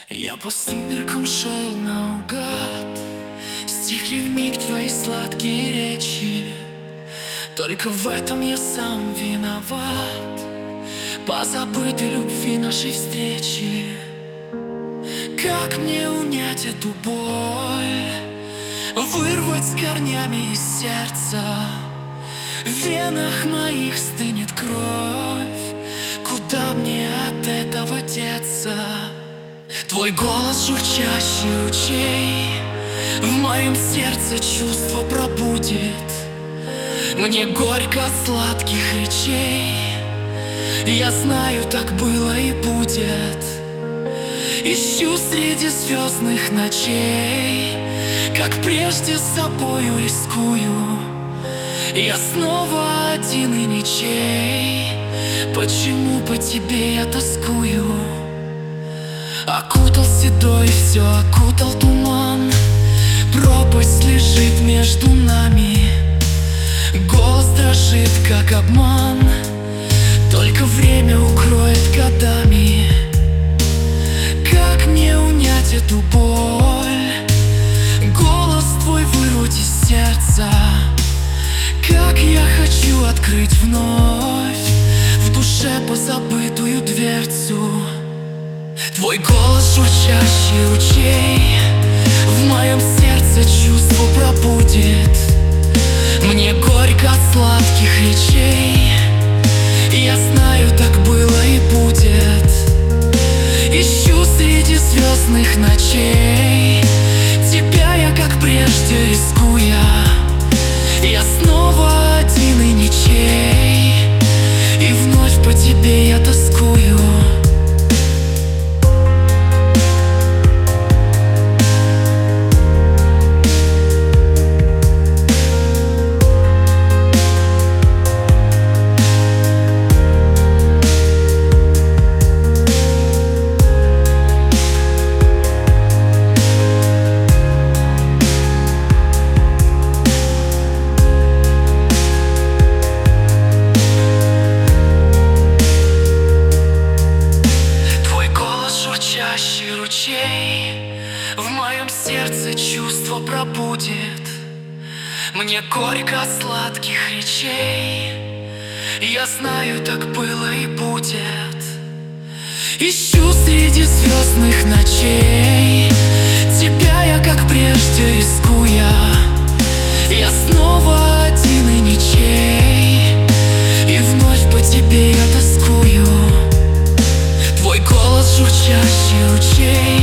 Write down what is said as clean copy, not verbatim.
Я по сумеркам шел наугад, стихли вмиг твои сладкие речи. Только в этом я сам виноват, по забытой любви нашей встречи. Как мне унять эту боль, вырвать с корнями из сердца? В венах моих стынет кровь, куда мне от этого деться? Твой голос журчащий ручей в моем сердце чувство пробудит. Мне горько от сладких речей, я знаю, так было и будет. Ищу среди звездных ночей, как прежде с собою рискую. Я снова один и ничей, почему по тебе я тоскую? Окутал седой, все окутал туман, пропасть лежит между нами. Голос дрожит, как обман, только время укроет годами. Как мне унять эту боль, голос твой вырвать из сердца? Как я хочу открыть вновь в душе позабытую дверцу. Твой голос журчащий ручей в моем сердце чувство пробудит. Мне горько от сладких речей, я знаю, так было и будет. Ищу среди звездных ночей тебя я, как прежде рискуя. Я снова один и ничей, и вновь по тебе я тоскую. В моем сердце чувство пробудит. Мне горько от сладких речей, я знаю, так было и будет. Ищу среди звездных ночей тебя я, как прежде рискуя. Я снова один и ничей, и вновь по тебе я тоскую. Твой голос журчащий ручей